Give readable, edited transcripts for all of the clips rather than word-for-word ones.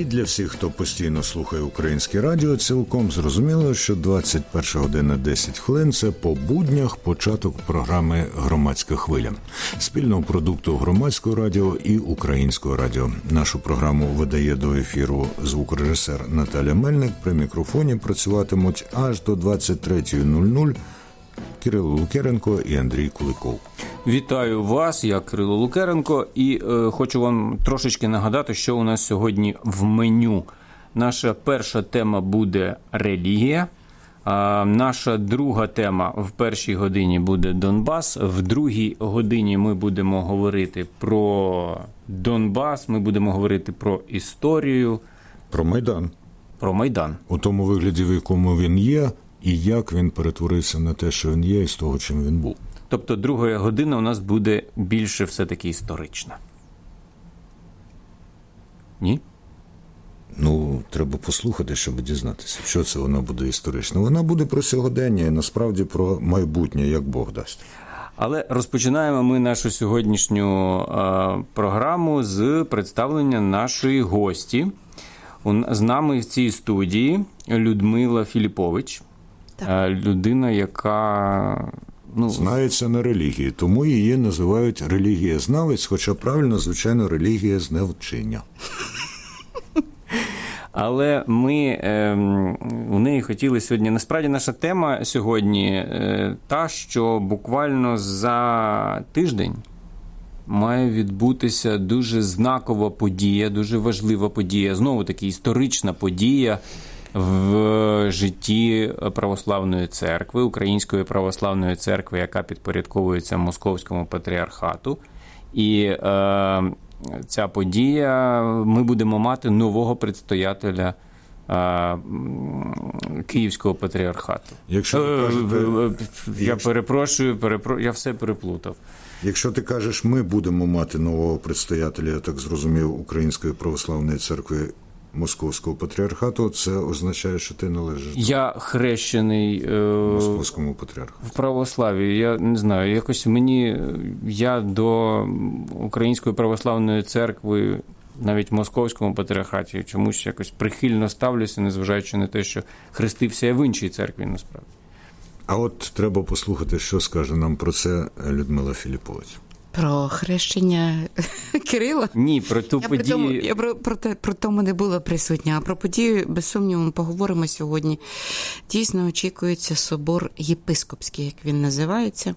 для всіх, хто постійно слухає українське радіо, цілком зрозуміло, що 21 година 10 хвилин – це по буднях початок програми «Громадська хвиля» спільного продукту Громадського радіо і Українського радіо. Нашу програму видає до ефіру звукорежисер Наталя Мельник. При мікрофоні працюватимуть аж до 23:00 Кирило Лук'яренко і Андрій Куликов. Вітаю вас, я Кирило Лук'яренко, і хочу вам трошечки нагадати, що у нас сьогодні в меню. Наша перша тема буде релігія, наша друга тема в першій годині буде Донбас, в другій годині ми будемо говорити про Донбас, ми будемо говорити про історію. Про Майдан. Про Майдан. У тому вигляді, в якому він є, і як він перетворився на те, що він є, і з того, чим він був. Тобто друга година у нас буде більше все-таки історична. Ні? Ну, треба послухати, щоб дізнатися, що це вона буде історична. Вона буде про сьогодення і насправді про майбутнє, як Бог дасть. Але розпочинаємо ми нашу сьогоднішню програму з представлення нашої гості. З нами в цій студії Людмила Філіпович. Так. Людина, яка... знається на релігії, тому її називають релігієзнавець, хоча правильно, звичайно, релігієзнавчиня. Але ми у неї хотіли сьогодні... Насправді, наша тема сьогодні та, що буквально за тиждень має відбутися дуже знакова подія, дуже важлива подія, знову-таки історична подія в житті Православної церкви, Української Православної церкви, яка підпорядковується Московському патріархату. І ця подія, ми будемо мати нового предстоятеля Київського патріархату. Я перепрошую, я все переплутав. Якщо ти кажеш, ми будемо мати нового предстоятеля, я так зрозумів, Української Православної церкви Московського патріархату, це означає, що ти належиш я хрещений Московському патріархату. В православі. Я не знаю, якось я до Української Православної церкви, навіть в Московському патріархаті, чомусь якось прихильно ставлюся, незважаючи на те, що хрестився я в іншій церкві, насправді. А от треба послухати, що скаже нам про це Людмила Філіпович. Про хрещення Кирила? Ні, про ту подію. Я про тому не була присутня, а про подію, без сумніву, ми поговоримо сьогодні. Дійсно, очікується собор єпископський, як він називається.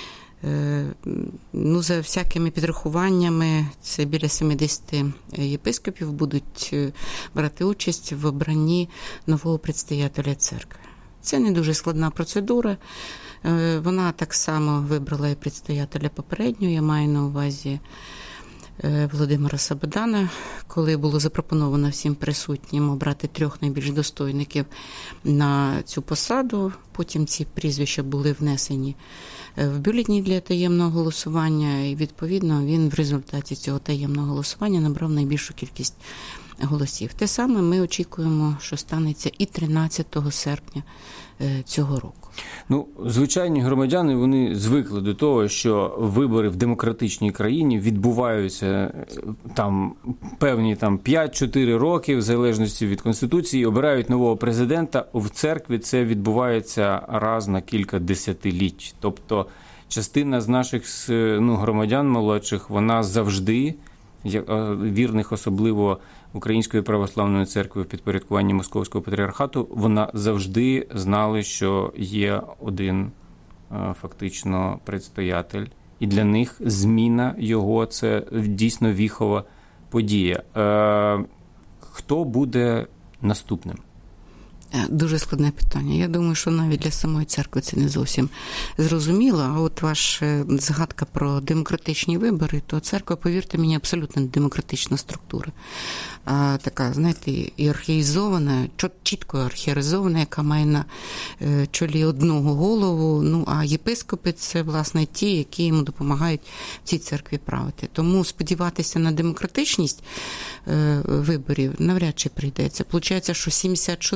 За всякими підрахуваннями, це біля 70 єпископів будуть брати участь в обранні нового предстоятеля церкви. Це не дуже складна процедура. Вона так само вибрала і предстоятеля попереднього, я маю на увазі Володимира Сабодана, коли було запропоновано всім присутнім обрати 3 найбільш достойників на цю посаду. Потім ці прізвища були внесені в бюлетені для таємного голосування, і, відповідно, він в результаті цього таємного голосування набрав найбільшу кількість голосів. Те саме ми очікуємо, що станеться і 13 серпня цього року. Звичайні громадяни, вони звикли до того, що вибори в демократичній країні відбуваються певні 5-4 роки, в залежності від Конституції, обирають нового президента. В церкві це відбувається раз на кілька десятиліть. Тобто частина з наших громадян молодших, вона завжди, вірних особливо Української Православної церкви в підпорядкуванні Московського патріархату, вона завжди знали, що є один фактично предстоятель. І для них зміна його – це дійсно віхова подія. Хто буде наступним? Дуже складне питання. Я думаю, що навіть для самої церкви це не зовсім зрозуміло. А от ваша згадка про демократичні вибори, то церква, повірте мені, абсолютно не демократична структура. Така, знаєте, ієрархізована, чітко ієрархізована, яка має на чолі одного голову. А єпископи – це, власне, ті, які йому допомагають в цій церкві правити. Тому сподіватися на демократичність виборів навряд чи прийдеться. Получається, що 70 чоловік вирішують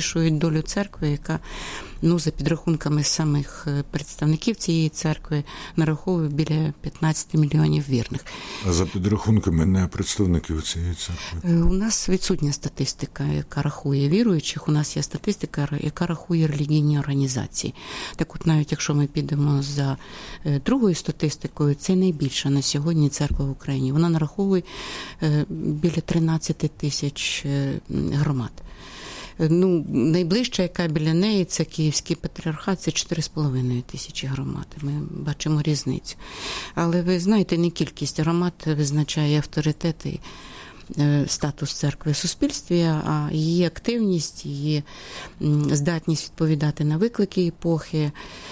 вирішують долю церкви, яка, за підрахунками самих представників цієї церкви, нараховує біля 15 мільйонів вірних. А за підрахунками не представників цієї церкви? У нас відсутня статистика, яка рахує віруючих. У нас є статистика, яка рахує релігійні організації. Так от навіть якщо ми підемо за другою статистикою, це найбільша на сьогодні церква в Україні. Вона нараховує біля 13 тисяч громад. Найближча, яка біля неї, це Київський патріархат, це 4,5 тисячі громад. Ми бачимо різницю. Але ви знаєте, не кількість громад визначає авторитет і статус церкви в суспільстві, а її активність, її здатність відповідати на виклики епохи.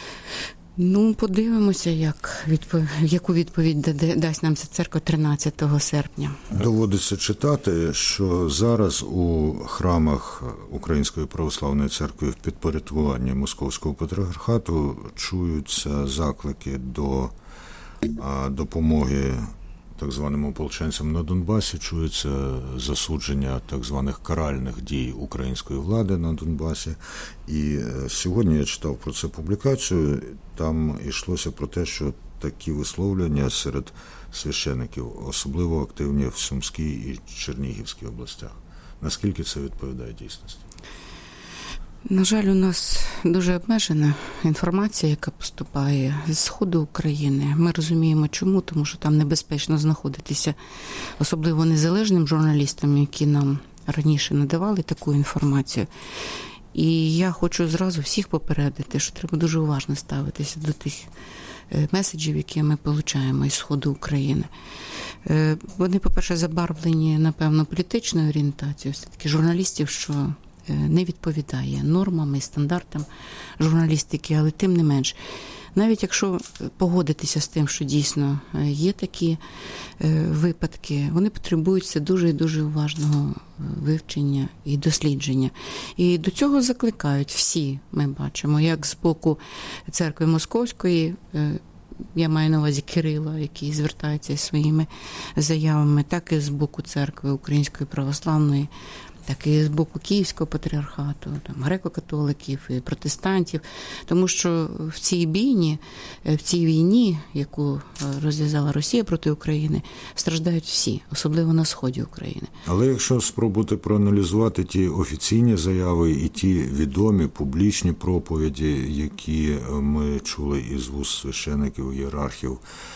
Подивимося, яку відповідь дасть нам ця церква 13 серпня. Доводиться читати, що зараз у храмах Української православної церкви в підпорядкуванні Московського патріархату чуються заклики до допомоги так званим ополченцям на Донбасі, чується засудження так званих каральних дій української влади на Донбасі. І сьогодні я читав про це публікацію, там йшлося про те, що такі висловлення серед священиків особливо активні в Сумській і Чернігівській областях. Наскільки це відповідає дійсності? На жаль, у нас дуже обмежена інформація, яка поступає з сходу України. Ми розуміємо, чому, тому що там небезпечно знаходитися, особливо незалежним журналістам, які нам раніше надавали таку інформацію. І я хочу зразу всіх попередити, що треба дуже уважно ставитися до тих меседжів, які ми отримуємо із сходу України. Вони, по-перше, забарвлені, напевно, політичною орієнтацією, все-таки журналістів, що не відповідає нормам і стандартам журналістики, але тим не менш, навіть якщо погодитися з тим, що дійсно є такі випадки, вони потребуються дуже і дуже уважного вивчення і дослідження. І до цього закликають всі, ми бачимо, як з боку церкви Московської, я маю на увазі Кирила, який звертається із своїми заявами, так і з боку церкви Української православної, так і з боку Київського патріархату, греко-католиків і протестантів. Тому що в цій війні, яку розв'язала Росія проти України, страждають всі, особливо на сході України. Але якщо спробувати проаналізувати ті офіційні заяви і ті відомі публічні проповіді, які ми чули із вуст священиків, ієрархів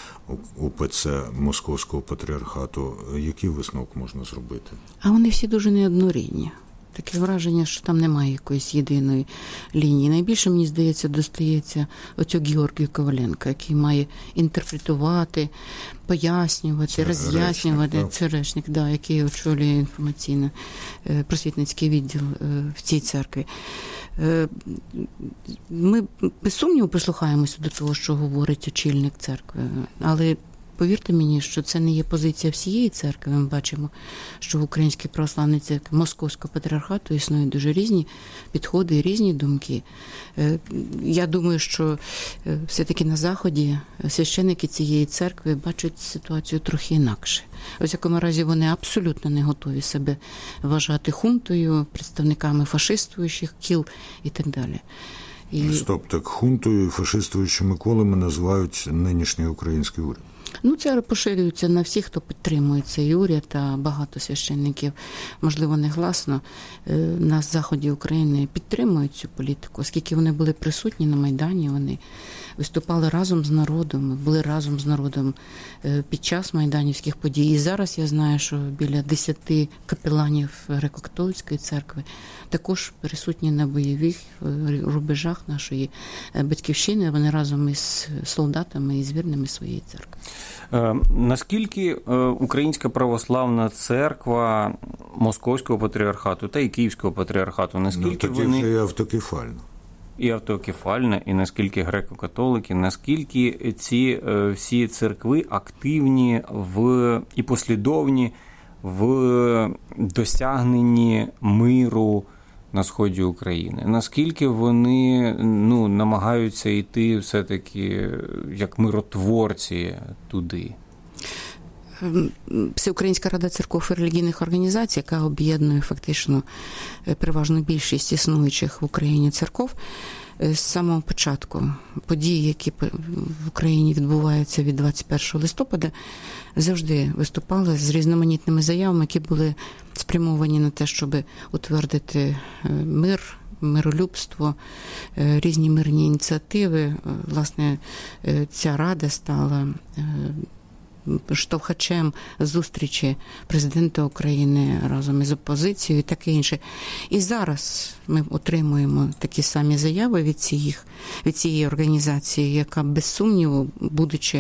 УПЦ Московського патріархату, який висновок можна зробити? А вони всі дуже неоднорідні. Таке враження, що там немає якоїсь єдиної лінії. Найбільше, мені здається, достається оцю Георгію Коваленка, який має інтерпретувати, пояснювати, роз'яснювати. Це речник, який очолює інформаційно-просвітницький відділ в цій церкві. Ми без сумніву прислухаємося до того, що говорить очільник церкви, але повірте мені, що це не є позиція всієї церкви. Ми бачимо, що в Українській православній церкві Московського патріархату існують дуже різні підходи і різні думки. Я думаю, що все-таки на Заході священники цієї церкви бачать ситуацію трохи інакше. У всякому разі, вони абсолютно не готові себе вважати хунтою, представниками фашистуючих кіл і так далі. Стоп, так хунтою і фашистуючими колами називають нинішній український уряд? Це поширюється на всіх, хто підтримує цей уряд, а багато священників, можливо, негласно, на заході України підтримують цю політику, оскільки вони були присутні на Майдані, вони виступали разом з народом, були разом з народом під час майданівських подій. І зараз я знаю, що біля 10 капеланів Греко-католицької церкви також присутні на бойових рубежах нашої батьківщини, вони разом із солдатами і з вірними своєї церкви. Наскільки Українська православна церква Московського патріархату та і Київського патріархату, наскільки вони... і автокефальна. І автокефальна, і наскільки греко-католики, наскільки ці всі церкви активні і послідовні в досягненні миру на сході України? Наскільки вони намагаються йти все-таки як миротворці туди? Всеукраїнська рада церков і релігійних організацій, яка об'єднує фактично переважну більшість існуючих в Україні церков, з самого початку події, які в Україні відбуваються від 21 листопада, завжди виступали з різноманітними заявами, які були спрямовані на те, щоб утвердити мир, миролюбство, різні мирні ініціативи. Власне, ця рада стала штовхачем зустрічі президента України разом із опозицією і таке інше. І зараз ми отримуємо такі самі заяви від цієї організації, яка, без сумніву, будучи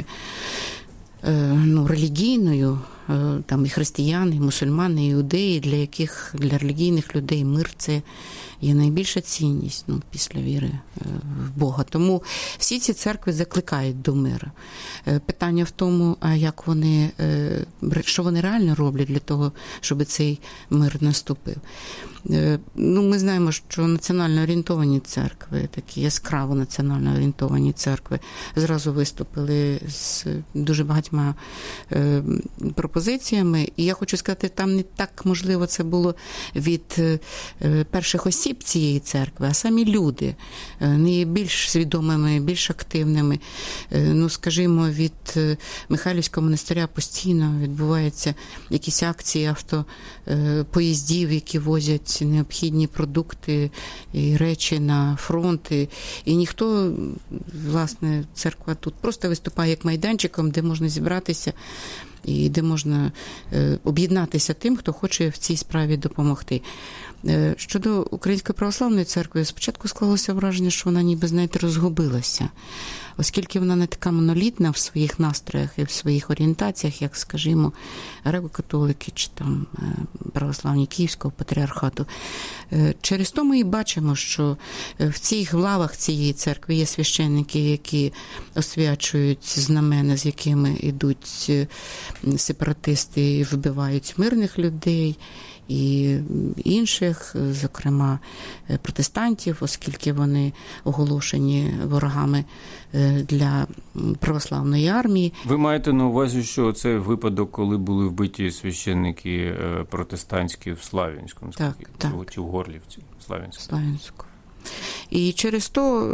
релігійною, там і християни, і мусульмани, і іудеї, для яких, для релігійних людей мир – це є найбільша цінність після віри в Бога. Тому всі ці церкви закликають до миру. Питання в тому, як вони, що вони реально роблять для того, щоб цей мир наступив. Ми знаємо, що національно орієнтовані церкви, такі яскраво національно орієнтовані церкви, зразу виступили з дуже багатьма пропозиціями. І я хочу сказати, там не так, можливо, це було від перших осіб цієї церкви, а самі люди. Вони є більш свідомими, більш активними. Скажімо, від Михайлівського монастиря постійно відбуваються якісь акції автопоїздів, які возять необхідні продукти і речі на фронт. І ніхто, власне, церква тут просто виступає як майданчиком, де можна зібратися і де можна об'єднатися тим, хто хоче в цій справі допомогти. Щодо Української православної церкви, спочатку склалося враження, що вона ніби, знаєте, розгубилася. Оскільки вона не така монолітна в своїх настроях і в своїх орієнтаціях, як, скажімо, греко-католики чи там православні Київського патріархату. Через то ми і бачимо, що в цих лавах цієї церкви є священники, які освячують знамена, з якими йдуть сепаратисти і вбивають мирних людей, і інших, зокрема протестантів, оскільки вони оголошені ворогами для православної армії. Ви маєте на увазі, що це випадок, коли були вбиті священники протестантські в Слав'янському, чи в Горлівці? Слав'янську. І через то,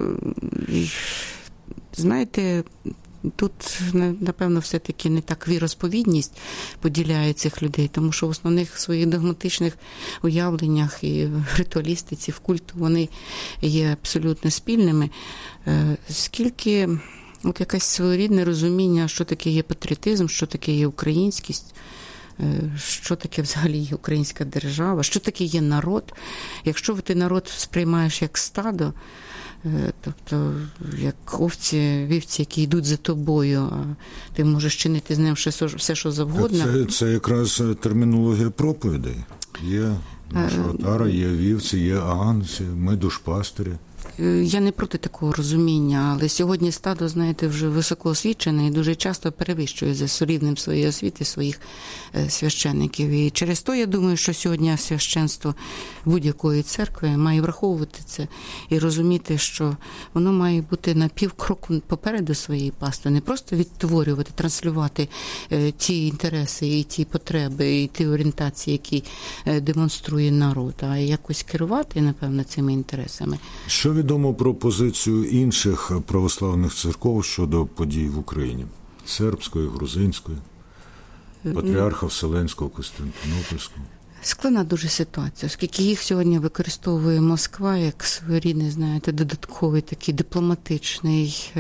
знаєте, тут, напевно, все-таки не так віросповідність поділяє цих людей, тому що в основних своїх догматичних уявленнях і в ритуалістиці, в культу вони є абсолютно спільними. Скільки якесь своєрідне розуміння, що таке є патріотизм, що таке є українськість, що таке взагалі є українська держава, що таке є народ. Якщо ти народ сприймаєш як стадо, тобто як овці, вівці, які йдуть за тобою, а ти можеш чинити з ним все, що завгодно. Це якраз термінологія проповідей. Є наша отара, є вівці, є агнці, ми душпастері. Я не проти такого розуміння, але сьогодні стадо, знаєте, вже високо освічене і дуже часто перевищує за рівнем своєї освіти своїх священників. І через то я думаю, що сьогодні священство будь-якої церкви має враховувати це і розуміти, що воно має бути на півкроку попереду своєї пасти, не просто відтворювати, транслювати ті інтереси і ті потреби, і ті орієнтації, які демонструє народ, а якось керувати, напевно, цими інтересами. Що відомо про позицію інших православних церков щодо подій в Україні? Сербської, грузинської, патріарха Вселенського, Константинопольського? Складна дуже ситуація, оскільки їх сьогодні використовує Москва як своєрідний, знаєте, додатковий такий дипломатичний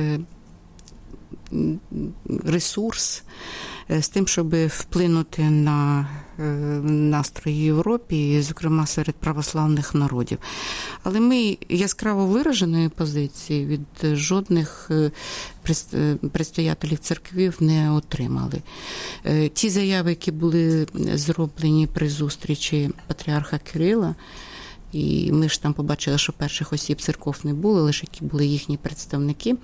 ресурс з тим, щоб вплинути на настрої в Європі, і, зокрема, серед православних народів. Але ми яскраво вираженої позиції від жодних предстоятелів церквів не отримали. Ті заяви, які були зроблені при зустрічі патріарха Кирила, і ми ж там побачили, що перших осіб церков не було, лише які були їхні представники.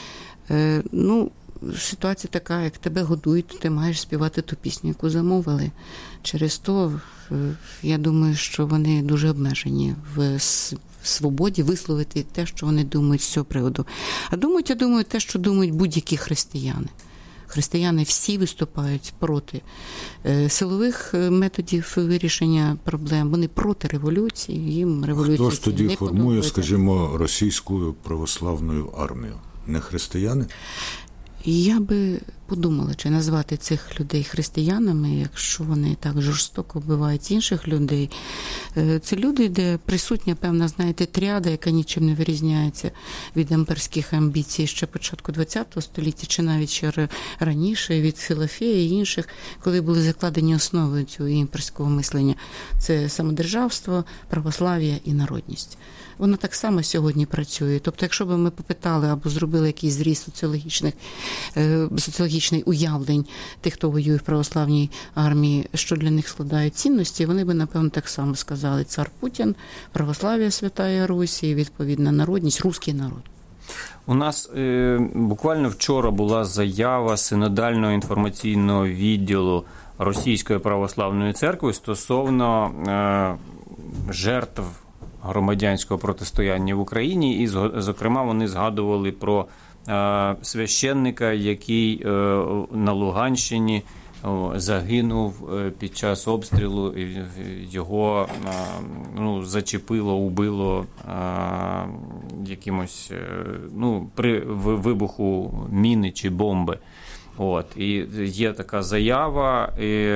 Ситуація така, як тебе годують, ти маєш співати ту пісню, яку замовили. Через то, я думаю, що вони дуже обмежені в свободі висловити те, що вони думають з цього приводу. А думають, я думаю, те, що думають будь-які християни. Християни всі виступають проти силових методів вирішення проблем. Вони проти революції, їм революція Хто ж тоді не формує, подобається. скажімо, російську православну армію? Не християни? Я би подумала, чи назвати цих людей християнами, якщо вони так жорстоко вбивають інших людей. Це люди, де присутня певна, знаєте, тріада, яка нічим не вирізняється від імперських амбіцій ще початку ХХ століття, чи навіть ще раніше, від Філофея і інших, коли були закладені основи цього імперського мислення. Це самодержавство, православ'я і народність. Воно так само сьогодні працює. Тобто, якщо б ми попитали або зробили якийсь зріз соціологічний уявлень тих, хто воює в православній армії, що для них складають цінності, вони б, напевно, так само сказали: цар Путін, православ'я, Святая Русь і, відповідно, народність, русський народ. У нас буквально вчора була заява синодального інформаційного відділу Російської православної церкви стосовно жертв громадянського протистояння в Україні, і, зокрема, вони згадували про священника, який на Луганщині загинув під час обстрілу, його зачепило, убило якимось, при вибуху міни чи бомби. І є така заява.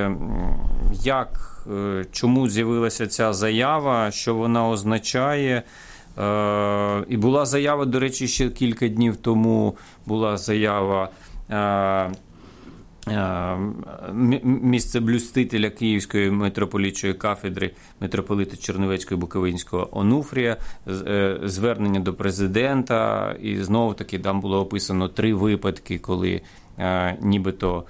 Чому з'явилася ця заява, що вона означає? І була заява, до речі, ще кілька днів тому була заява місцеблюстителя Київської митрополитчої кафедри митрополита Чернівецького Буковинського Онуфрія, звернення до президента, і знову-таки там було описано 3 випадки, коли нібито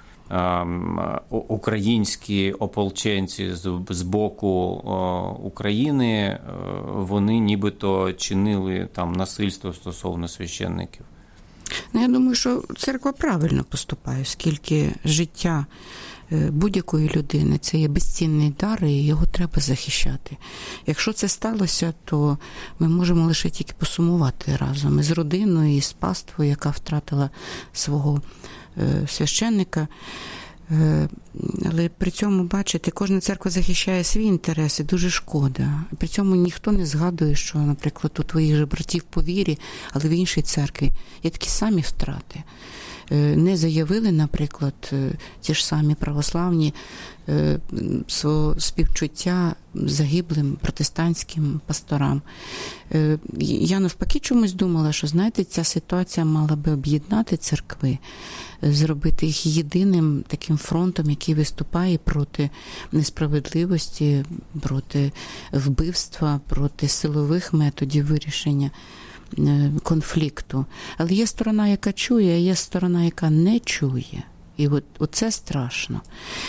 українські ополченці з боку України, вони нібито чинили там насильство стосовно священників. Я думаю, що церква правильно поступає, оскільки життя будь-якої людини – це є безцінний дар, і його треба захищати. Якщо це сталося, то ми можемо лише тільки посумувати разом із родиною, і з паствою, яка втратила свого священника. Але при цьому, бачите, кожна церква захищає свої інтереси, дуже шкода. При цьому ніхто не згадує, що, наприклад, у твоїх же братів по вірі, але в іншій церкві є такі самі втрати. Не заявили, наприклад, ті ж самі православні свого співчуття загиблим протестантським пасторам. Я навпаки чомусь думала, що, знаєте, ця ситуація мала би об'єднати церкви, зробити їх єдиним таким фронтом, який виступає проти несправедливості, проти вбивства, проти силових методів вирішення конфлікту. Але є сторона, яка чує, а є сторона, яка не чує. І оце страшно.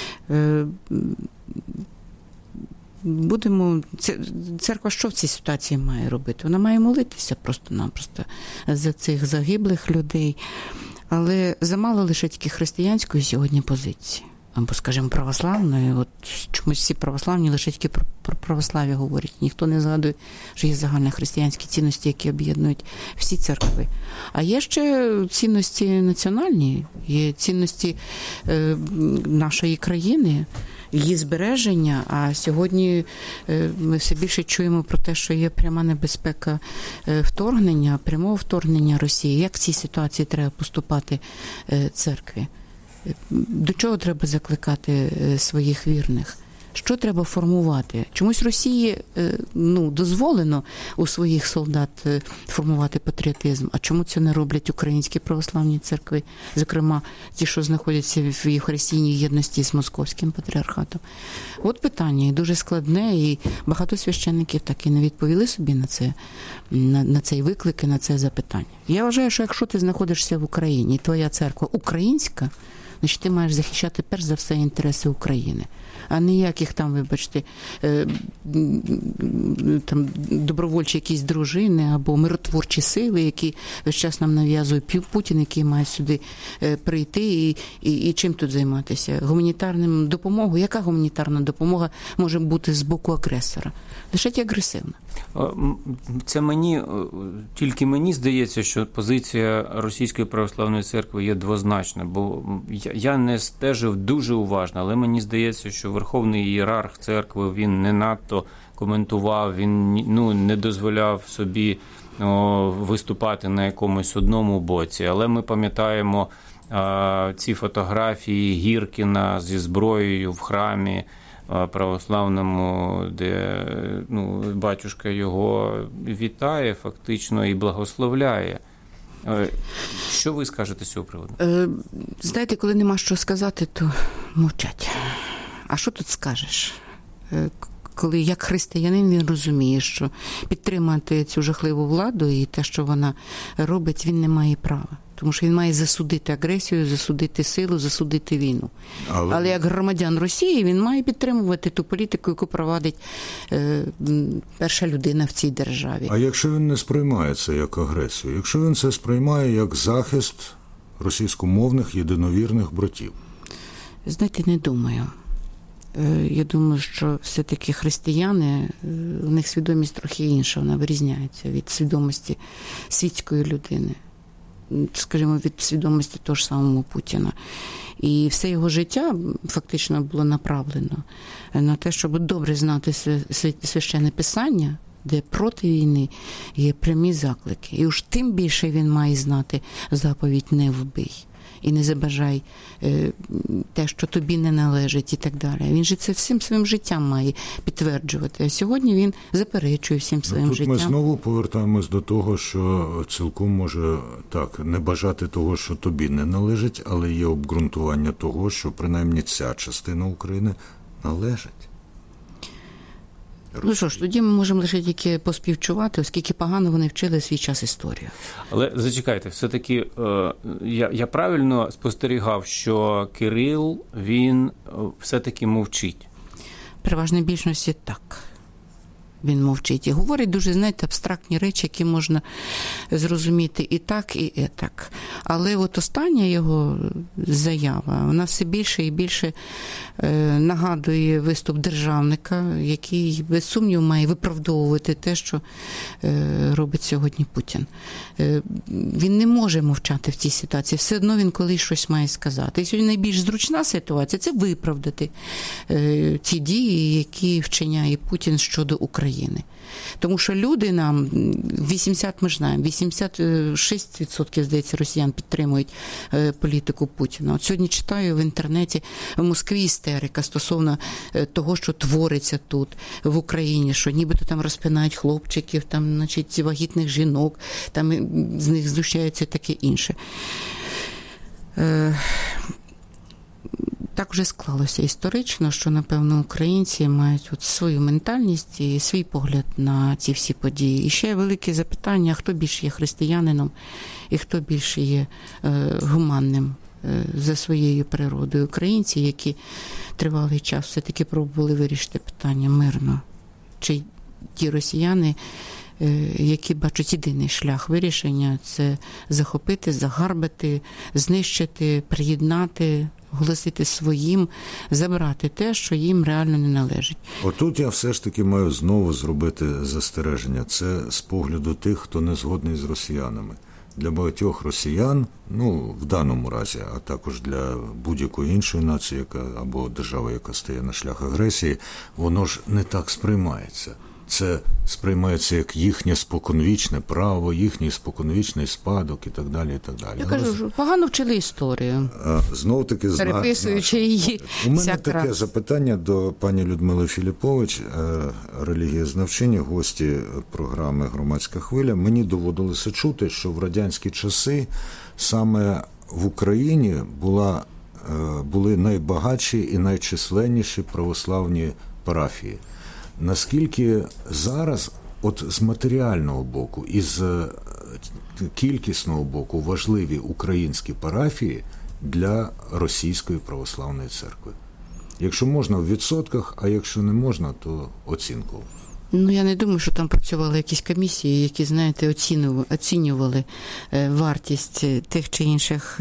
Церква що в цій ситуації має робити? Вона має молитися просто-напросто за цих загиблих людей. Але замало лише тільки християнської сьогодні позиції. Або, скажімо, православної. Чомусь всі православні лише тільки про православ'я говорять. Ніхто не згадує, що є загальнохристиянські цінності, які об'єднують всі церкви. А є ще цінності національні, є цінності нашої країни, її збереження. А сьогодні ми все більше чуємо про те, що є пряма небезпека вторгнення, прямого вторгнення Росії. Як в цій ситуації треба поступати церкві? До чого треба закликати своїх вірних? Що треба формувати? Чомусь Росії дозволено у своїх солдат формувати патріотизм. А чому це не роблять українські православні церкви? Зокрема, ті, що знаходяться в євхаристійній єдності з Московським патріархатом. От питання, і дуже складне, і багато священників так і не відповіли собі на цей виклик і на це запитання. Я вважаю, що якщо ти знаходишся в Україні, і твоя церква українська, значить ти маєш захищати перш за все інтереси України. А ніяких там, вибачте, там добровольчі якісь дружини або миротворчі сили, які весь час нам нав'язує Путін, який має сюди прийти і чим тут займатися? Гуманітарним допомогою? Яка гуманітарна допомога може бути з боку агресора? Лише агресивна. Це тільки мені здається, що позиція Російської православної церкви є двозначна, бо я не стежив дуже уважно, але мені здається, що верховний ієрарх церкви, він не надто коментував, він не дозволяв собі виступати на якомусь одному боці, але ми пам'ятаємо ці фотографії Гіркіна зі зброєю в храмі православному, де батюшка його вітає фактично і благословляє. Що ви скажете з цього приводу? Знаєте, коли нема що сказати, то мовчать. А що тут скажеш? Коли як християнин він розуміє, що підтримати цю жахливу владу і те, що вона робить, він не має права. Тому що він має засудити агресію, засудити силу, засудити війну. Але як громадян Росії він має підтримувати ту політику, яку провадить перша людина в цій державі. А якщо він не сприймає це як агресію? Якщо він це сприймає як захист російськомовних єдиновірних братів? Знаєте, не думаю. Я думаю, що все-таки християни, у них свідомість трохи інша, вона вирізняється від свідомості світської людини. Скажімо, від свідомості того ж самого Путіна. І все його життя фактично було направлено на те, щоб добре знати священне писання, де проти війни є прямі заклики. І уж тим більше він має знати заповідь «не вбий». І не забажай те, що тобі не належить і так далі. Він же це всім своїм життям має підтверджувати. А сьогодні він заперечує всім своїм життям. Тут ми знову повертаємось до того, що цілком може так не бажати того, що тобі не належить, але є обґрунтування того, що принаймні ця частина України належить. Ну що ж, тоді ми можемо лише тільки поспівчувати, оскільки погано вони вчили свій час історію. Але зачекайте, все-таки я правильно спостерігав, що Кирил, він все-таки мовчить? Переважній більшості так. Він мовчить і говорить дуже, знаєте, абстрактні речі, які можна зрозуміти і так, і етак. Але от остання його заява, вона все більше і більше нагадує виступ державника, який, без сумніву, має виправдовувати те, що робить сьогодні Путін. Він не може мовчати в цій ситуації. Все одно він колись щось має сказати. І сьогодні найбільш зручна ситуація – це виправдати ті дії, які вчиняє Путін щодо України. Тому що люди нам, 80, ми ж знаємо, 86%, здається, росіян підтримують політику Путіна. От сьогодні читаю в інтернеті, в Москві істерика стосовно того, що твориться тут, в Україні, що нібито там розпинають хлопчиків, там, значить, вагітних жінок, там з них знущаються таке інше. Так вже склалося історично, що, напевно, українці мають от свою ментальність і свій погляд на ці всі події. І ще велике запитання, хто більше є християнином і хто більше є гуманним за своєю природою. Українці, які тривалий час все-таки пробували вирішити питання мирно. Чи ті росіяни, які бачать єдиний шлях вирішення – це захопити, загарбати, знищити, приєднати, оголосити своїм, забрати те, що їм реально не належить. Отут я все ж таки маю знову зробити застереження. Це з погляду тих, хто не згодний з росіянами. Для багатьох росіян, в даному разі, а також для будь-якої іншої нації, або держави, яка стає на шлях агресії, воно ж не так сприймається. Це сприймається як їхнє споконвічне право, їхній споконвічний спадок і так далі, і так далі. Я кажу, що погано вчили історію, знов-таки переписуючи її. У мене таке запитання до пані Людмили Філіпович, релігієзнавчині, гості програми «Громадська хвиля». Мені доводилося чути, що в радянські часи саме в Україні були найбагатші і найчисленніші православні парафії. Наскільки зараз, от з матеріального боку і з кількісного боку важливі українські парафії для Російської православної церкви? Якщо можна, в відсотках, а якщо не можна, то оцінку. Ну, я не думаю, що там працювали якісь комісії, які, знаєте, оцінювали вартість тих чи інших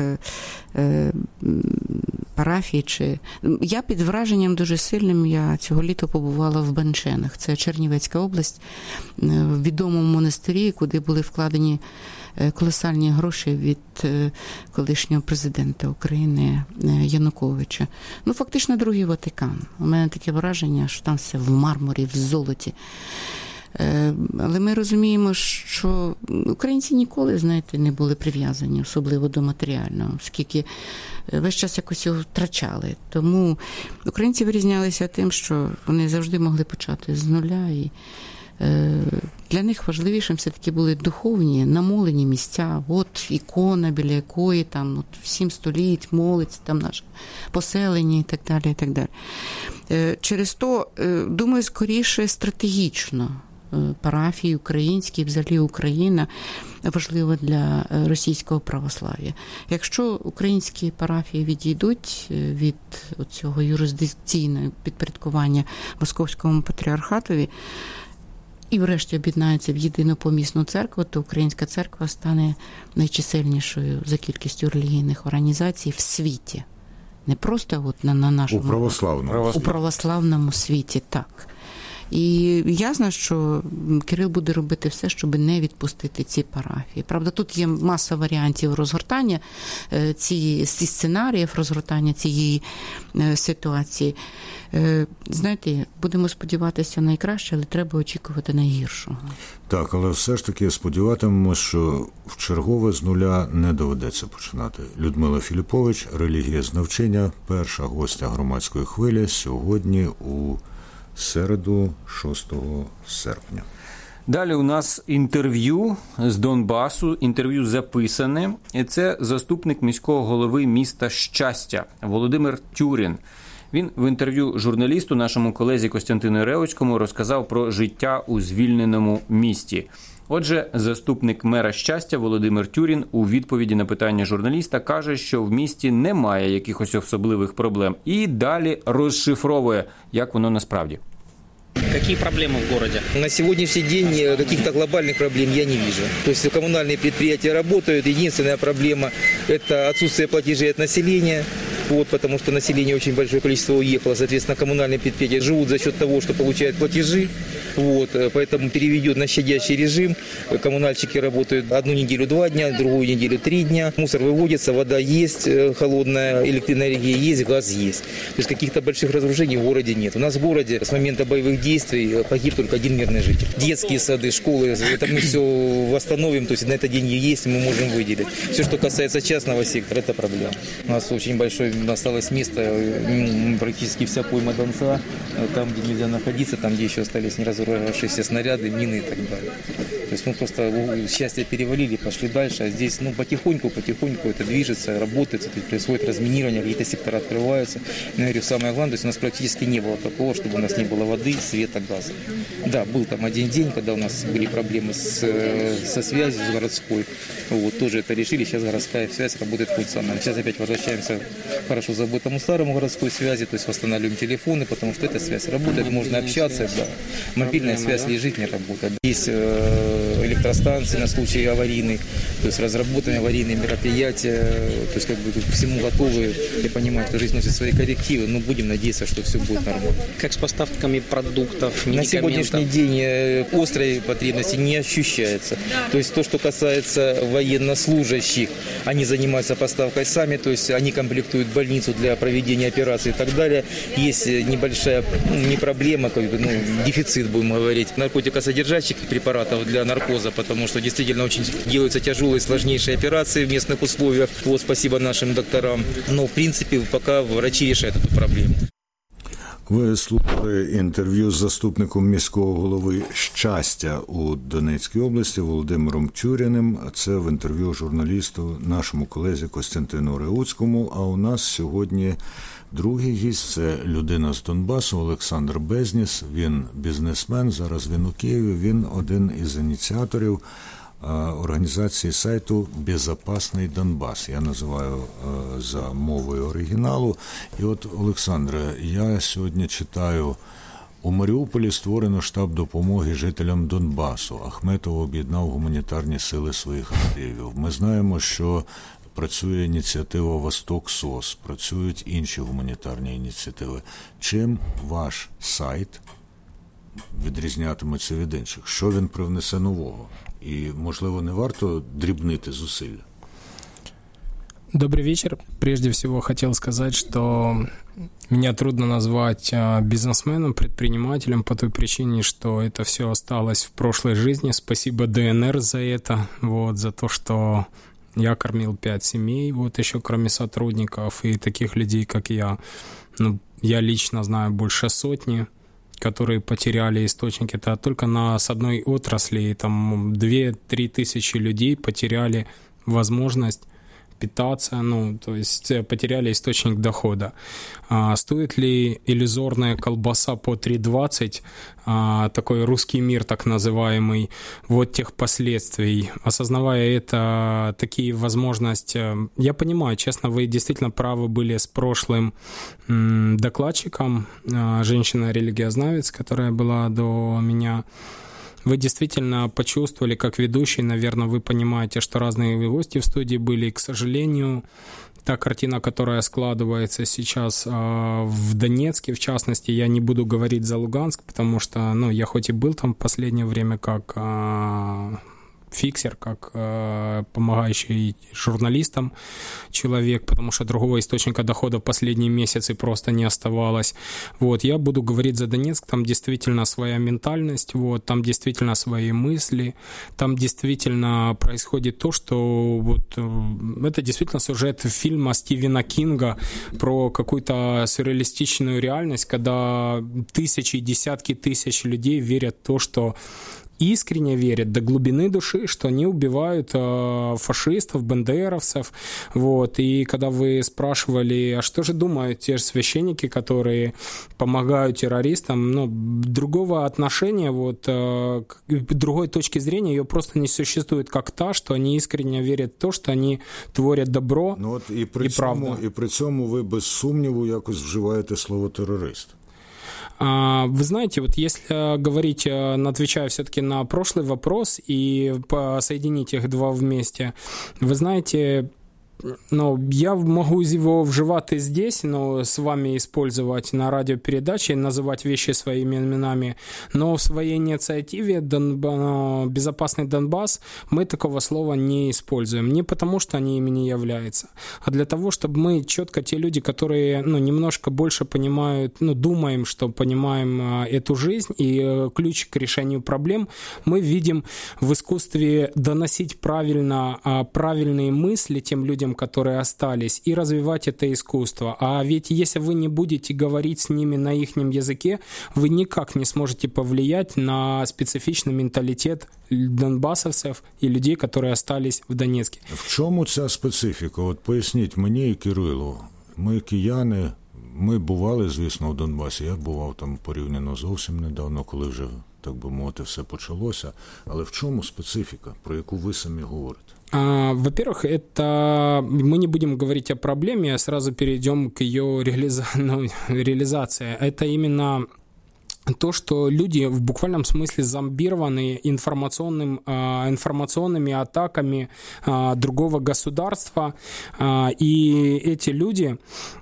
парафій. Я під враженням дуже сильним, я цього літа побувала в Банченах. Це Чернівецька область, в відомому монастирі, куди були вкладені колосальні гроші від колишнього президента України Януковича. Ну, фактично, другий Ватикан. У мене таке враження, що там все в мармурі, в золоті. Але ми розуміємо, що українці ніколи, знаєте, не були прив'язані, особливо до матеріального, оскільки весь час якось його втрачали. Тому українці вирізнялися тим, що вони завжди могли почати з нуля, і для них важливішим все-таки були духовні, намолені місця. От ікона, біля якої там от 7 століть молиться, там наше поселення і так далі, і так далі. Через то, думаю, скоріше стратегічно парафії українські, взагалі Україна важлива для російського православ'я. Якщо українські парафії відійдуть від цього юрисдикційного підпорядкування Московському патріархатові, і врешті об'єднаються в єдину помісну церкву, то українська церква стане найчисельнішою за кількістю релігійних організацій в світі. Не просто от на нашому... У православному світі, так. І ясно, що Кирил буде робити все, щоб не відпустити ці парафії. Правда, тут є маса варіантів розгортання сценаріїв розгортання цієї ситуації. Знаєте, будемо сподіватися найкраще, але треба очікувати найгіршого. Так, але все ж таки сподіватимемося, що вчергове з нуля не доведеться починати. Людмила Філіпович, релігієзнавчиня, перша гостя громадської хвилі, сьогодні у середу, 6 серпня. Далі у нас інтерв'ю з Донбасу, інтерв'ю записане. І це заступник міського голови міста Щастя Володимир Тюрін. Він в інтерв'ю журналісту, нашому колезі Костянтину Реуцькому, розказав про життя у звільненому місті. Отже, заступник мера Щастя Володимир Тюрін у відповіді на питання журналіста каже, що в місті немає якихось особливих проблем. І далі розшифровує, як воно насправді. Какие проблемы в городе? На сегодняшний день каких-то глобальных проблем я не вижу. То есть коммунальные предприятия работают. Единственная проблема – это отсутствие платежей от населения. Вот, потому что население очень большое количество уехало. Соответственно, коммунальные предприятия живут за счет того, что получают платежи. Вот, поэтому переведет на щадящий режим. Коммунальщики работают одну неделю 2 дня, другую неделю 3 дня. Мусор выводится, вода есть, холодная, электроэнергия есть, газ есть. То есть каких-то больших разрушений в городе нет. У нас в городе с момента боевых действий погиб только 1 мирный житель. Детские сады, школы, это мы все восстановим. То есть на это деньги есть, мы можем выделить. Все, что касается частного сектора, это проблема. У нас очень большое осталось место, практически вся пойма Донца, там, где нельзя находиться, там, где еще остались не разорвавшиеся снаряды, мины и так далее. То есть мы просто счастье перевалили, пошли дальше, а здесь потихоньку это движется, работает, происходит разминирование, какие-то сектора открываются. Но я говорю, самое главное, то есть у нас практически не было такого, чтобы у нас не было воды, света, газа. Да, был там один день, когда у нас были проблемы со связью с городской, вот, тоже это решили, сейчас городская связь работает функционально. Сейчас опять возвращаемся хорошо забытому старому городской связи, то есть восстанавливаем телефоны, потому что эта связь работает, можно общаться, да. Мобильная связь лежит, не работает. Есть электростанции на случай аварийных, то есть разработаны аварийные мероприятия, то есть как бы к всему готовы. Я понимаю, что жизнь носит свои коррективы, но будем надеяться, что все будет нормально. Как с поставками продуктов, медикаментов? На сегодняшний день острой потребности не ощущается. То есть то, что касается военнослужащих, они занимаются поставкой сами, то есть они комплектуют больницу для проведения операций и так далее. Есть небольшая, не проблема, как бы, дефицит, будем говорить, наркотикосодержащих препаратов для наркоза, потому что действительно очень делаются тяжелые, сложнейшие операции в местных условиях. Вот, спасибо нашим докторам. Но, в принципе, пока врачи решают эту проблему. Ви слухали інтерв'ю з заступником міського голови Щастя у Донецькій області Володимиром Тюріним. Це в інтерв'ю журналісту, нашому колезі Костянтину Реуцькому. А у нас сьогодні другий гість – це людина з Донбасу Олександр Безніс. Він бізнесмен, зараз він у Києві. Він один із ініціаторів організації сайту «Безопасний Донбас». Я називаю за мовою оригіналу. І от, Олександре, я сьогодні читаю: у Маріуполі створено штаб допомоги жителям Донбасу. Ахметов об'єднав гуманітарні сили своїх активів. Ми знаємо, що працює ініціатива «Восток СОС», працюють інші гуманітарні ініціативи. Чим ваш сайт відрізнятиметься від інших? Що він привнесе нового? І, можливо, не варто дрібнити зусилля? Добрый вечер. Прежде всего хотел сказать, что меня трудно назвать бизнесменом, предпринимателем по той причине, что это все осталось в прошлой жизни. Спасибо ДНР за это, за то, что я кормил 5 семей, еще кроме сотрудников и таких людей, как я. Я лично знаю больше сотни, которые потеряли источники. Это только с одной отрасли, 2-3 тысячи людей потеряли возможность питаться, то есть потеряли источник дохода. Стоит ли иллюзорная колбаса по 3.20, такой русский мир так называемый, тех последствий? Осознавая это, такие возможности, я понимаю, честно, вы действительно правы были с прошлым докладчиком, женщина-религиознавец, которая была до меня. Вы действительно почувствовали, как ведущий, наверное, вы понимаете, что разные гости в студии были, и, к сожалению, та картина, которая складывается сейчас в Донецке, в частности, я не буду говорить за Луганск, потому что, я хоть и был там в последнее время как фиксер, как помогающий журналистам человек, потому что другого источника дохода в последние месяцы просто не оставалось. Я буду говорить за Донецк, там действительно своя ментальность, там действительно свои мысли, там действительно происходит то, что это действительно сюжет фильма Стивена Кинга про какую-то сюрреалистичную реальность, когда тысячи, десятки тысяч людей верят в то, что искренне верят до глубины души, что они убивают фашистов, бандеровцев. И когда вы спрашивали, а что же думают те же священники, которые помогают террористам, другого отношения, другой точки зрения ее просто не существует, как та, что они искренне верят в то, что они творят добро і правду. І при цьому ви без сумніву якось вживаєте слово «терорист». Вы знаете, если говорить, отвечая все-таки на прошлый вопрос и соединить их два вместе, вы знаете, я могу его вживать и здесь, с вами использовать на радиопередаче, называть вещи своими именами, но в своей инициативе «Безопасный Донбасс» мы такого слова не используем. Не потому, что они ими не являются, а для того, чтобы мы четко, те люди, которые немножко больше понимают, думаем, что понимаем эту жизнь и ключ к решению проблем, мы видим в искусстве доносить правильные мысли тем людям, которые остались, и развивать это искусство. А ведь если вы не будете говорить с ними на их языке, вы никак не сможете повлиять на специфичный менталитет донбасовцев и людей, которые остались в Донецке. В чому ця специфіка? Поясніть мені і Кирилу. Ми кияни, ми бували, звісно, в Донбасі. Я бував там порівняно зовсім недавно, коли вже, так би мовити, все почалося. Але в чому специфіка, про яку ви самі говорите? Во-первых, это мы не будем говорить о проблеме, а сразу перейдем к ее реализации. Это именно то, что люди в буквальном смысле зомбированы информационными атаками другого государства. И эти люди,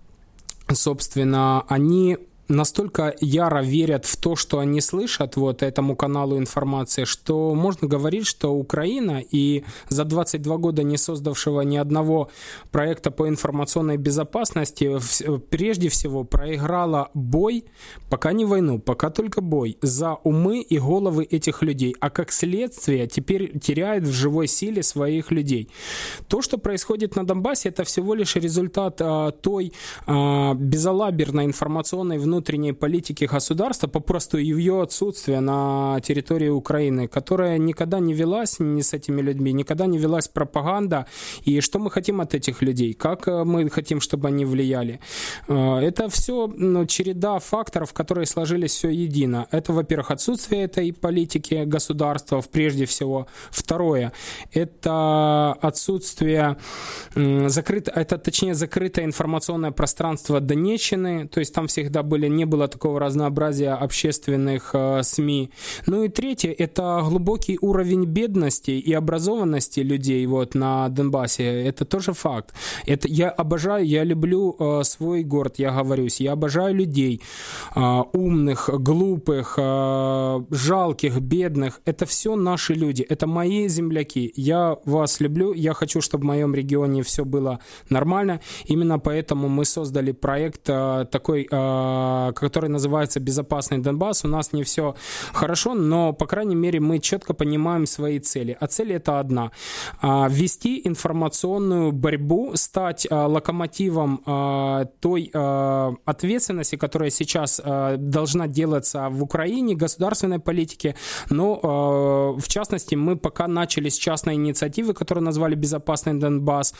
собственно, они настолько яро верят в то, что они слышат, этому каналу информации, что можно говорить, что Украина, и за 22 года не создавшего ни одного проекта по информационной безопасности, прежде всего проиграла бой, пока не войну, пока только бой, за умы и головы этих людей, а как следствие теперь теряет в живой силе своих людей. То, что происходит на Донбассе, это всего лишь результат той безалаберной информационной внутренней внутренней политики государства, попросту ее отсутствие на территории Украины, которая никогда не велась ни с этими людьми, никогда не велась пропаганда. И что мы хотим от этих людей? Как мы хотим, чтобы они влияли? Это все череда факторов, которые сложились все едино. Это, во-первых, отсутствие этой политики государства, прежде всего. Второе, это отсутствие, закрытое информационное пространство Донеччины, то есть там всегда не было такого разнообразия общественных СМИ. Ну и третье, это глубокий уровень бедности и образованности людей на Донбассе. Это тоже факт. Это я обожаю, я люблю свой город, я говорюсь, я обожаю людей умных, глупых, жалких, бедных. Это все наши люди, это мои земляки. Я вас люблю, я хочу, чтобы в моем регионе все было нормально. Именно поэтому мы создали проект такой, который называется «Безопасный Донбасс». У нас не все хорошо, но, по крайней мере, мы четко понимаем свои цели. А цель это одна. Вести информационную борьбу, стать локомотивом той ответственности, которая сейчас должна делаться в Украине, государственной политике. Но, в частности, мы пока начали с частной инициативы, которую назвали «Безопасный Донбасс».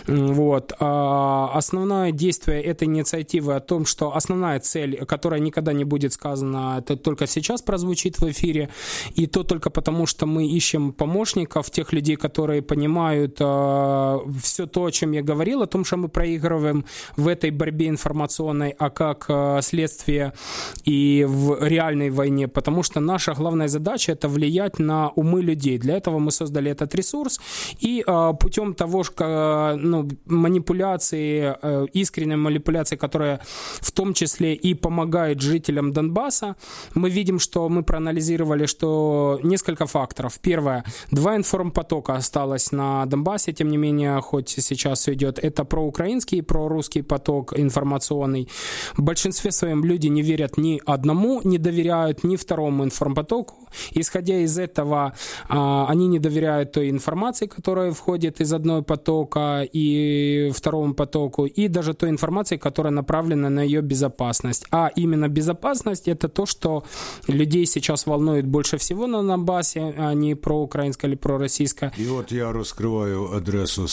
Основное действие этой инициативы о том, что основная цель, которая никогда не будет сказана, это только сейчас прозвучит в эфире, и то только потому, что мы ищем помощников, тех людей, которые понимают все то, о чем я говорил, о том, что мы проигрываем в этой борьбе информационной, а как следствие и в реальной войне, потому что наша главная задача — это влиять на умы людей. Для этого мы создали этот ресурс, и путем того, что манипуляции, искренней манипуляции, которая в том числе и помогает жителям Донбасса, мы видим, что мы проанализировали, что несколько факторов. Первое, 2 информпотока осталось на Донбассе, тем не менее, хоть сейчас все идет, это проукраинский и прорусский поток информационный. В большинстве своем люди не верят ни одному, не доверяют ни второму информпотоку. Исходя из этого, они не доверяют той информации, которая входит из одного потока и второму потоку, и даже той информации, которая направлена на ее безопасность. А именно безопасность — это то, что людей сейчас волнует больше всего на Донбассе, а не проукраинская или пророссийская. І от я розкриваю адресу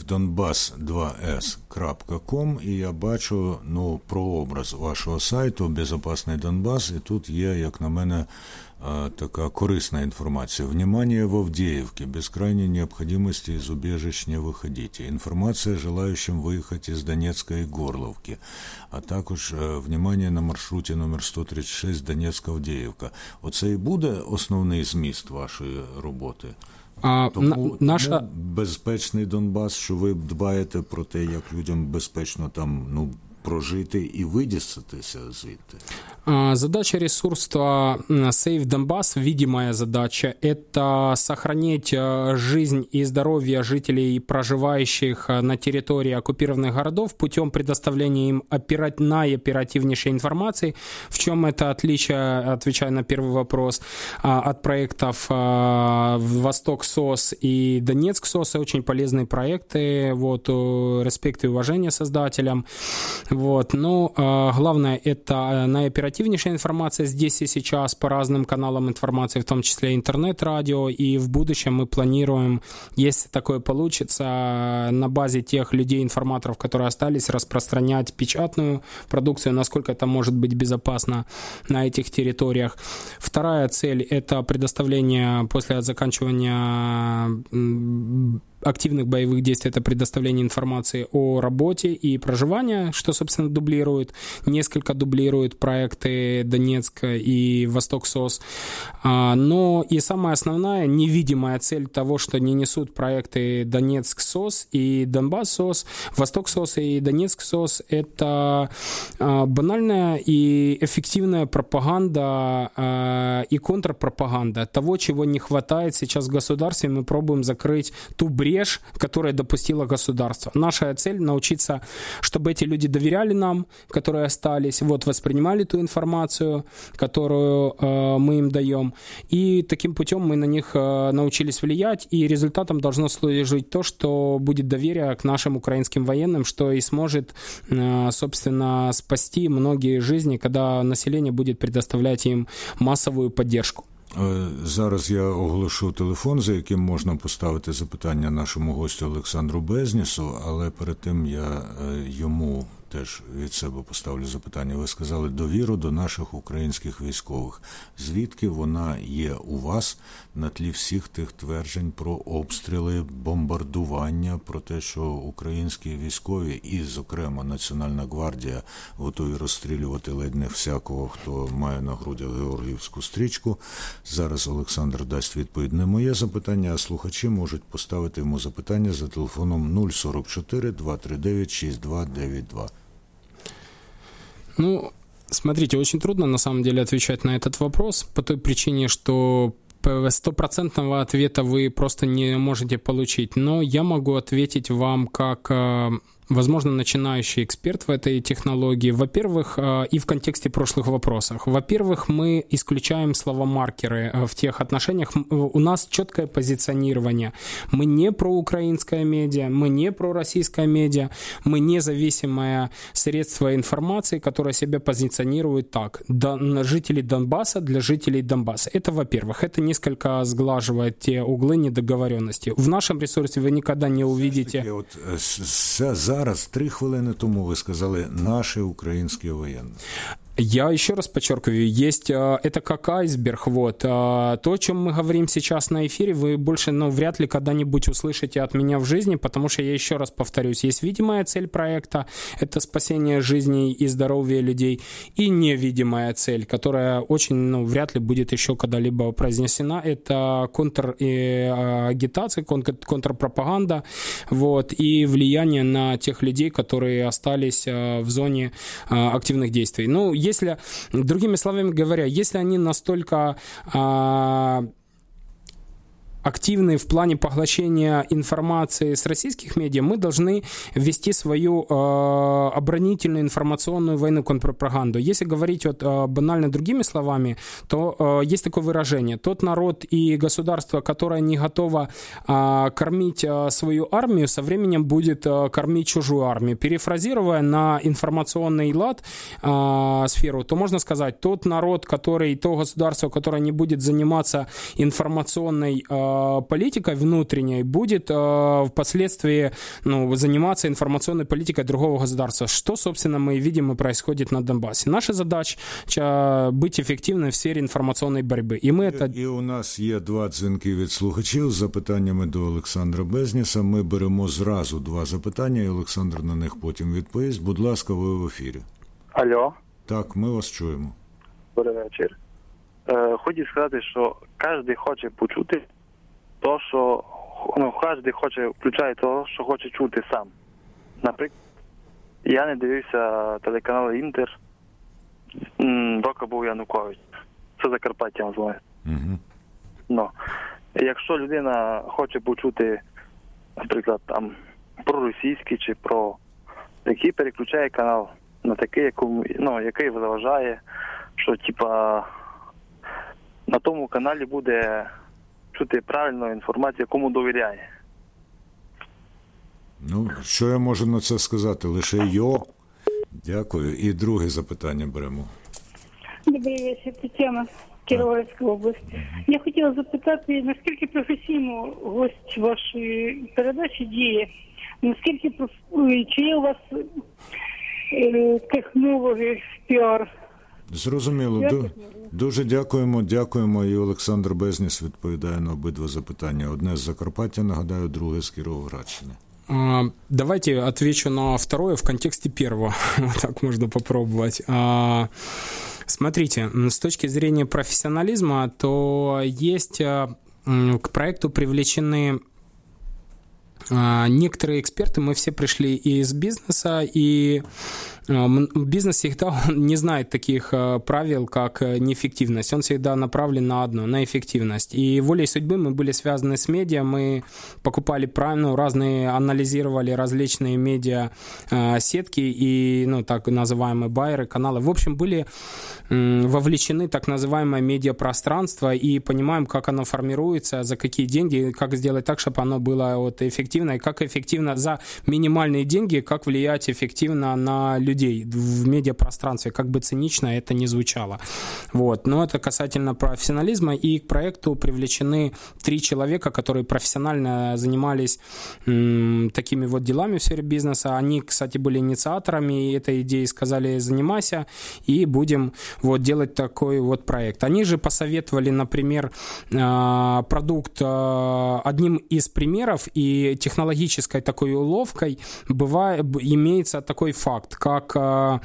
safedonbass2s.com, і я бачу прообраз вашого сайту «Безопасний Донбас», і тут є, як на мене, такая корыстная информация. Внимание в Авдеевке. Без крайней необходимости из убежищ не выходите. Информация желающим выехать из Донецка и Горловки. А також внимание на маршруті номер 136 Донецька-Авдіївка. Оце і буде основний зміст вашої роботи? Тому безпечний Донбас, що ви дбаєте про те, як людям безпечно там, прожити і видістатися звідти? Задача ресурса Safe Donbass, видимая задача, это сохранить жизнь и здоровье жителей, проживающих на территории оккупированных городов, путем предоставления им наиоперативнейшей информации. В чем это отличие, отвечая на первый вопрос, от проектов Восток СОС и Донецк СОС, очень полезные проекты, респект и уважение создателям. Но главное, это наиоперативнейшая информация здесь и сейчас по разным каналам информации, в том числе интернет, радио, и в будущем мы планируем, если такое получится, на базе тех людей, информаторов, которые остались, распространять печатную продукцию, насколько это может быть безопасно на этих территориях. Вторая цель — это предоставление после заканчивания активных боевых действий, это предоставление информации о работе и проживании, что, собственно, несколько дублирует проекты Донецк и Восток СОС. Но и самая основная невидимая цель того, что не несут проекты Донецк СОС и Донбасс СОС, Восток СОС и Донецк СОС, это банальная и эффективная пропаганда и контрпропаганда того, чего не хватает сейчас в государстве. Мы пробуем закрыть ту брешь, брешь, которую допустило государство. Наша цель — научиться, чтобы эти люди доверяли нам, которые остались, воспринимали ту информацию, которую мы им даем, и таким путем мы на них научились влиять, и результатом должно служить то, что будет доверие к нашим украинским военным, что и сможет, собственно, спасти многие жизни, когда население будет предоставлять им массовую поддержку. Зараз я оголошу телефон, за яким можна поставити запитання нашому гостю Олександру Безнісу, але перед тим я йому теж від себе поставлю запитання. Ви сказали довіру до наших українських військових. Звідки вона є у вас на тлі всіх тих тверджень про обстріли, бомбардування, про те, що українські військові і, зокрема, Національна гвардія готові розстрілювати ледь не всякого, хто має на грудях георгіївську стрічку. Зараз Олександр дасть відповідь на моє запитання, а слухачі можуть поставити йому запитання за телефоном 044 239 6292. Смотрите, очень трудно на самом деле отвечать на этот вопрос по той причине, что стопроцентного ответа вы просто не можете получить. Но я могу ответить вам как, возможно, начинающий эксперт в этой технологии. Во-первых, и в контексте прошлых вопросов. Во-первых, мы исключаем слова-маркеры в тех отношениях. У нас четкое позиционирование. Мы не проукраинская медиа, мы не пророссийская медиа, мы независимое средство информации, которое себя позиционирует так. Жители Донбасса для жителей Донбасса. Это, во-первых, это несколько сглаживает те углы недоговоренности. В нашем ресурсе вы никогда не увидите... Зараз, 3 хвилини тому ви сказали «наші українські воєнні». Я еще раз подчеркиваю, есть это как айсберг. То, о чем мы говорим сейчас на эфире, вы больше, вряд ли когда-нибудь услышите от меня в жизни, потому что я еще раз повторюсь, есть видимая цель проекта, это спасение жизней и здоровья людей, и невидимая цель, которая очень, вряд ли будет еще когда-либо произнесена, это контрагитация, контрпропаганда, и влияние на тех людей, которые остались в зоне активных действий. Если, другими словами говоря, если они настолько активны в плане поглощения информации с российских медиа, мы должны вести свою оборонительную информационную войну, контрпропаганду. Если говорить банально другими словами, то есть такое выражение. Тот народ и государство, которое не готово кормить свою армию, со временем будет кормить чужую армию. Перефразируя на информационный лад сферу, то можно сказать, тот народ, то государство, которое не будет заниматься информационной политикой внутренней, будет впоследствии заниматься информационной политикой другого государства. Что, собственно, мы видим и происходит на Донбассе. Наша задача быть эффективной в сфере информационной борьбы. І у нас є 2 дзвінки від слухачів з запитаннями до Олександра Безніса. Ми беремо зразу 2 запитання, і Олександр на них потім відповість. Будь ласка, ви в ефірі. Алло. Так, ми вас чуємо. Добрий вечір. Хочу сказати, що кожен хоче почути то, що кожен включає то, що хоче чути сам. Наприклад, я не дивився телеканал «Інтер», доки був Янукович. Це Закарпаття називається. Угу. Якщо людина хоче почути, наприклад, там проросійський чи про який, переключає канал на такий, який заважає, що на тому каналі буде чути правильну інформацію, кому довіряє. Що я можу на це сказати? Лише йо. Дякую. І друге запитання беремо. Добрий вечір, Тетяна, Кіровоградська область. Я хотіла запитати, наскільки професійно гость вашої передачі діє? Чи є у вас технологи, піар? Зрозуміло. Дуже дякуємо. І Олександр Безніс відповідає на обидва запитання. Одне з Закарпаття, нагадаю, друге з Кіровоградщини. Давайте отвечу на второе в контексте первого. Так можно попробовать. Смотрите, с точки зрения профессионализма, то есть к проекту привлечены некоторые эксперты, мы все пришли из бизнеса, и Бизнес всегда не знает таких правил, как неэффективность. Он всегда направлен на одно, на эффективность. И волей судьбы мы были связаны с медиа, мы покупали разные, анализировали различные медиа сетки и, так называемые байеры, каналы. В общем, были вовлечены так называемое медиапространство и понимаем, как оно формируется, за какие деньги, как сделать так, чтобы оно было эффективно, и как эффективно за минимальные деньги, как влиять эффективно на людей в медиапространстве, как бы цинично это ни звучало. Но это касательно профессионализма, и к проекту привлечены 3 человека, которые профессионально занимались такими делами в сфере бизнеса. Они, кстати, были инициаторами этой идеи, сказали: занимайся, и будем делать такой проект. Они же посоветовали, например, продукт. Одним из примеров и технологической такой уловкой имеется такой факт, как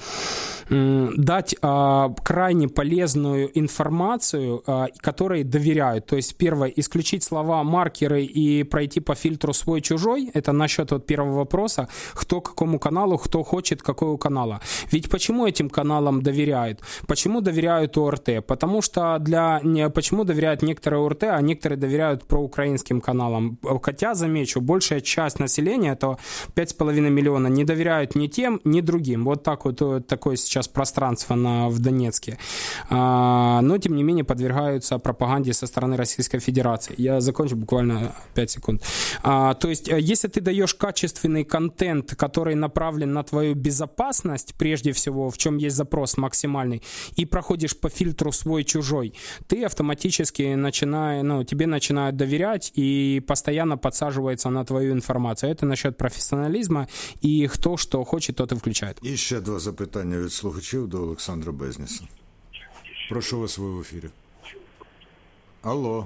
дать крайне полезную информацию, которой доверяют. То есть, первое, исключить слова маркеры и пройти по фильтру свой-чужой. Это насчет первого вопроса, кто какому каналу, кто хочет какого канала. Ведь почему этим каналам доверяют? Почему доверяют ОРТ? Потому что почему доверяют некоторые ОРТ, а некоторые доверяют проукраинским каналам. Хотя, замечу, большая часть населения, это 5,5 миллиона, не доверяют ни тем, ни другим. Такое сейчас пространство в Донецке. Но, тем не менее, подвергаются пропаганде со стороны Российской Федерации. Я закончу буквально 5 секунд. То есть, если ты даешь качественный контент, который направлен на твою безопасность, прежде всего, в чем есть запрос максимальный, и проходишь по фильтру свой-чужой, ты автоматически тебе начинают доверять и постоянно подсаживается на твою информацию. Это насчет професіоналізму, і хто що хоче, тот і включає. І ще 2 запитання від слухачів до Олександра Безніса. Прошу вас, ви в ефірі. Алло.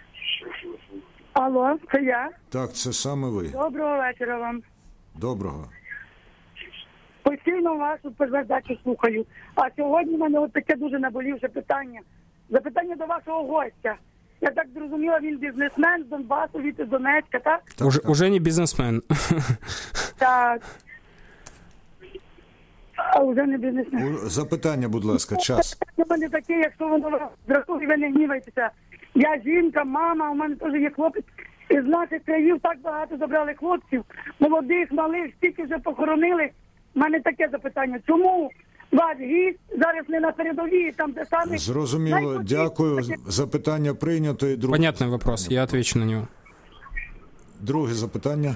Алло, це я. Так, це саме ви. Доброго вечора вам. Доброго. Постійно вашу передачу слухаю. А сьогодні в мене таке дуже наболівше питання. Запитання до вашого гостя. Я так зрозуміла, він бізнесмен з Донбасу, від Донецька, так? Уже не бізнесмен. Так. А вже не бізнесмен. Запитання, будь ласка, час. У мене таке, якщо воно зрахує, ви не гнівайтеся. Я жінка, мама, у мене теж є хлопець. Із наших країв так багато забрали хлопців. Молодих, малих, стільки вже похоронили. У мене таке запитання. Чому ваш гість зараз не на передовій, там де саме... Зрозуміло, дякую. Запитання прийнято. І друге. Понятний вопрос, я отвечу на нього. Друге запитання.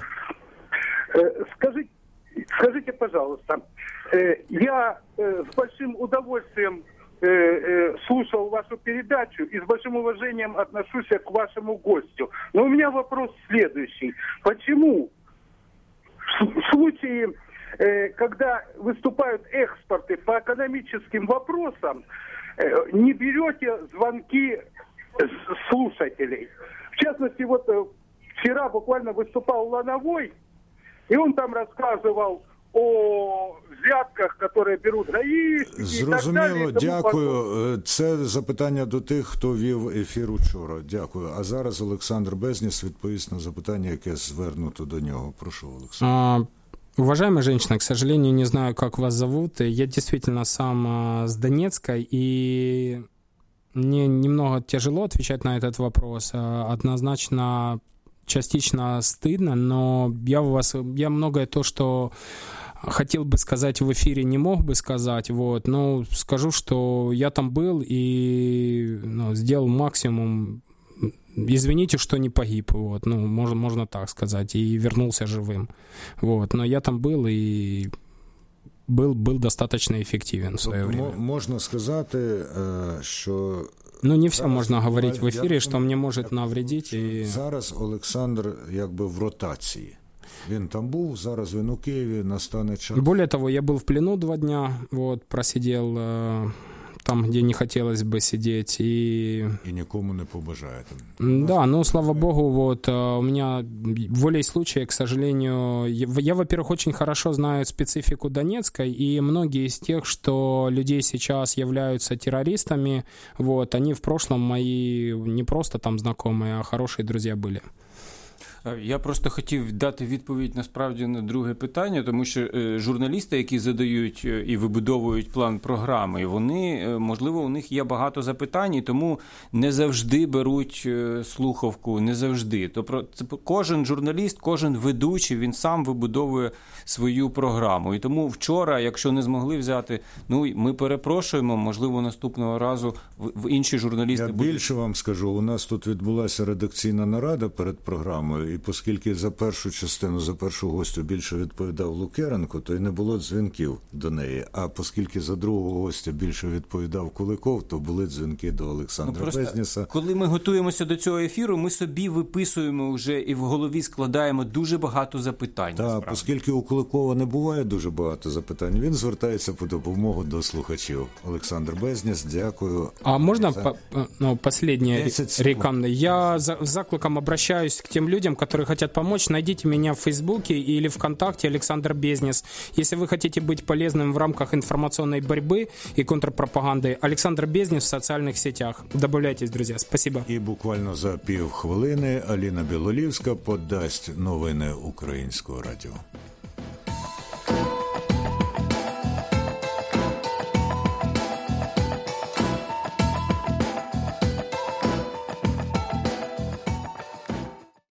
Скажите, пожалуйста, я с большим удовольствием слушал вашу передачу и с большим уважением отношусь к вашему гостю. Но у меня вопрос следующий. Почему в случае, когда выступают эксперты по экономическим вопросам, не берете звонки слушателей? В частности, вчера буквально выступал Лановой, и он там рассказывал о взятках, які беруть гаїшники. Зрозуміло, дякую. Це запитання до тих, хто вів ефір учора. Дякую. А зараз Олександр Безніс відповість на запитання, яке звернуто до нього. Прошу, Олександр. Уважаемая женщина, к сожалению, не знаю, как вас зовут. Я действительно сам с Донецка, и мне немного тяжело отвечать на этот вопрос. Однозначно, частично стыдно, но я многое то, что хотел бы сказать в эфире, не мог бы сказать, но скажу, что я там был и сделал максимум. Извините, что не погиб, можно так сказать, и вернулся живым, но я там был и был достаточно эффективен в свое время. Можно сказати, що... не все можна говорити в ефірі, що мені може навредити. І... Зараз Олександр в ротації. Він там був, зараз він у Києві, настане час. Более того, я был в плену 2 дня, просидел там, где не хотелось бы сидеть. И никому не побажаете. Да, слава богу, у меня волей случая, к сожалению, я, во-первых, очень хорошо знаю специфику Донецка, и многие из тех, что людей сейчас являются террористами, они в прошлом мои не просто там знакомые, а хорошие друзья были. Я просто хотів дати відповідь насправді на друге питання, тому що журналісти, які задають і вибудовують план програми, вони, можливо, у них є багато запитань, і тому не завжди беруть слухавку, не завжди. Тобто кожен журналіст, кожен ведучий, він сам вибудовує свою програму. І тому вчора, якщо не змогли взяти, ми перепрошуємо, можливо, наступного разу в інші журналісти будуть. Я більше вам скажу, у нас тут відбулася редакційна нарада перед програмою, і оскільки за першу частину, за першу гостю більше відповідав Лук'яренко, то й не було дзвінків до неї. А оскільки за другого гостя більше відповідав Куликов, то були дзвінки до Олександра Безніса. Коли ми готуємося до цього ефіру, ми собі виписуємо вже і в голові складаємо дуже багато запитань. Так, оскільки у Куликова не буває дуже багато запитань, він звертається по допомогу до слухачів. Олександр Безніс, дякую. А можно последнее рекламное? Я закликом обращаюсь к тем людям, которые хотят помочь. Найдите меня в Фейсбуке или ВКонтакте Александр Безнис. Если вы хотите быть полезным в рамках информационной борьбы и контрпропаганды, Александр Безнис в социальных сетях. Добавляйтесь, друзья. Спасибо. І буквально за півхвилини Аліна Білолівська подасть новини Українського радіо.